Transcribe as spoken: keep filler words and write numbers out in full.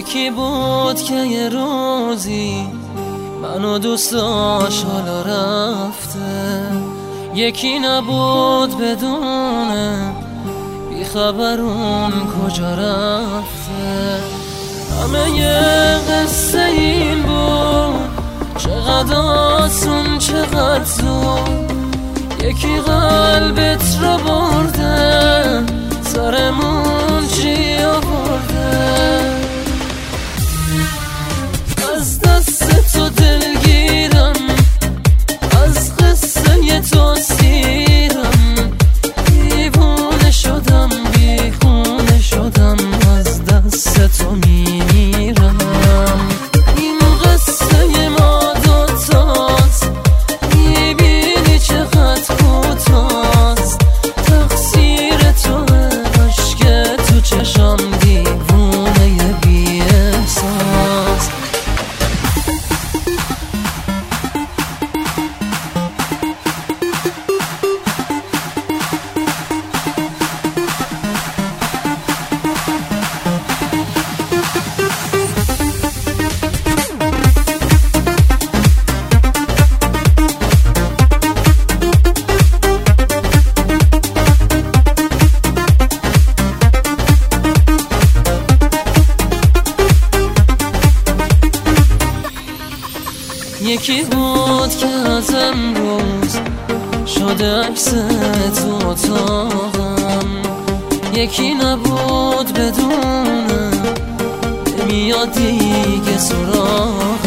یکی بود که یه روزی منو دوست داشت حالا رفته، یکی نبود بدونه بیخبر اون کجا رفته. همه یه قصه این بود، چقدر آسون چقدر زود، یکی قلبت رو برده سرمون چی آورده. از دست تو دلگیرم، از قصه تو سیرم، دیوونه شدم بیخونه شدم، از دست تو میمیرم. این قصه ما دوتاست، میبینی چقدر کوتاست، تقصیر توه عشق تو چشم دیوونه بی احساس. یکی بود که از امروز شده عکس تو اتاقم، یکی نبود بدونه نمیاد دیگه سراغم.